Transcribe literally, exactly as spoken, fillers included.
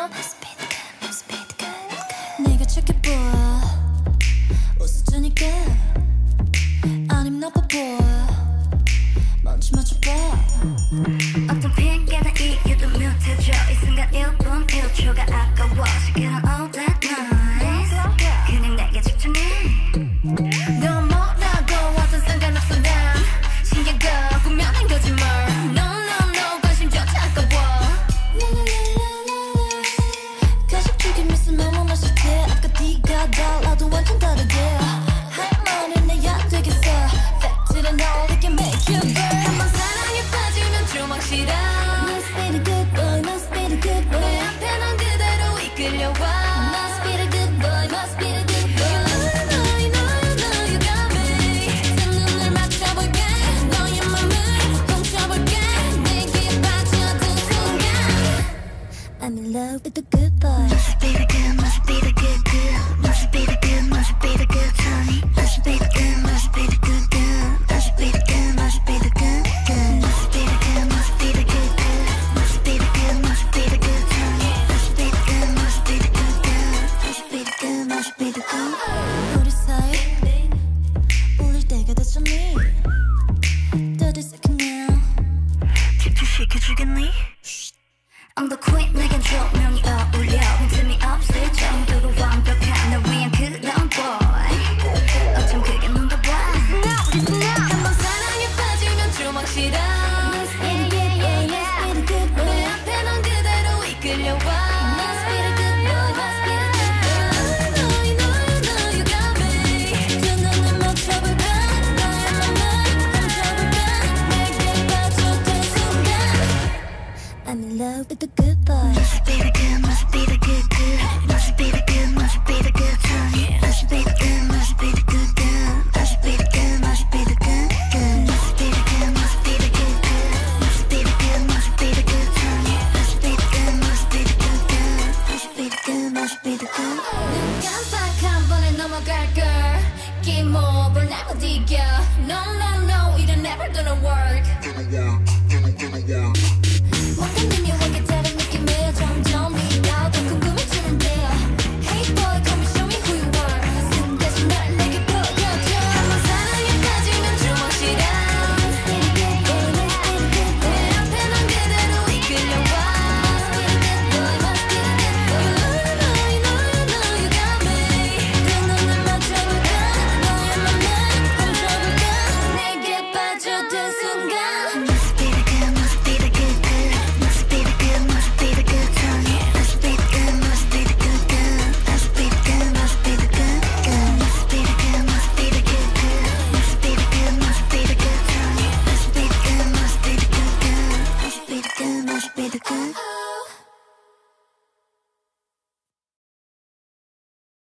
Must be the good, must be the good. 네가 착해 보여 웃어주니까 아님 나빠 보여 먼저 맞춰봐. 어떤 핑계나 이유도 뮤트해줘. 이 순간 일 분 일 초가 아까워. 시간은 all that nice. 그냥 내게 집중해. 너 뭐라고 와서 상관없어 난 신기하고 꾸며낸 거짓말. No no no 관심조차 아까워. 가식적인 미소 너무 맛있대. 아까 네가 달라도 완전 다르게 할 말은 내야 되겠어. 팩트를 너에게 make you burn. 한번 사랑에 빠지면 주먹 싫어. Must be the good boy, must be the good boy. 내 앞에 난 그대로 이끌려와. Must be the good boy, must be the good boy. You know, you know, you know you got me. 내 눈을 맞춰볼게. 너의 맘을 훔쳐볼게. 내게 빠져든 순간 I'm in love with the good boy. Must be the good, must be the good, good. Must be the good, must be the good, honey. Must be the good, must be the good, good. Must be the good, must be the good, good. Must be the good, must be the good, good. Must be the good, must be the good, honey. Must be the good, must be the good, good. Must be the good, must be the good. 우리 사이 울릴 때가 됐잖니. thirty seconds now. 집중시켜주겠니? I'm the queen, 내겐 조명이 어울려. 빈틈이 없을 정도로 완벽한 널 위한 그런 boy. 어쩜 그게 뭔가 봐. 한번 사랑에 빠지면 주먹 싫어. Must be the good boy, must be the good boy. 내 앞에 넌 그대로 이끌려와. Must be the good boy, must be the good boy. You know, you know, you know you got me. 두 눈을 맞춰볼까? 너의 맘을 훔쳐볼까? 내게 빠져든 순간 I'm in love with the good boy. Must be the good, must be the good, good. Must be the good, must be the good, honey. Must be the good, must be the good, good. Must be the good, must be the good, good. Must be the good, must be the good, good. Must be the good, must be the good, honey. Must be the good, must be the good, good. Must be the good, must be the good. 눈 깜빡 한 번에 넘어갈 걸. 기모를 날 못 이겨. No, no, no, it'll never gonna work. 뭔가 미묘하게 다른 느낌에 점점 네가 더 궁금해지는데. Hey boy, come and show me who you are. 숨겨진 날 내게 보여줘. 한번 사랑에 빠지면 주먹 싫어. Must be the good boy, must be the good boy. 내 앞에 넌 그대로 이끌려와. Must be the good boy, must be the good boy. You know, you know, you know you got me. 두 눈을 맞춰볼까? 너의 맘을 훔쳐볼까? 내게 빠져든 순간. Must be the good, must be the good, good. Must be the good, must be the good, honey. Must be the good, must be the good, good. Must be the good, must be the good, good. Must be the good, must be the good, good. Must be the good, must be the good, honey. Must be the good, must be the good, good. Must be the good, must be the good.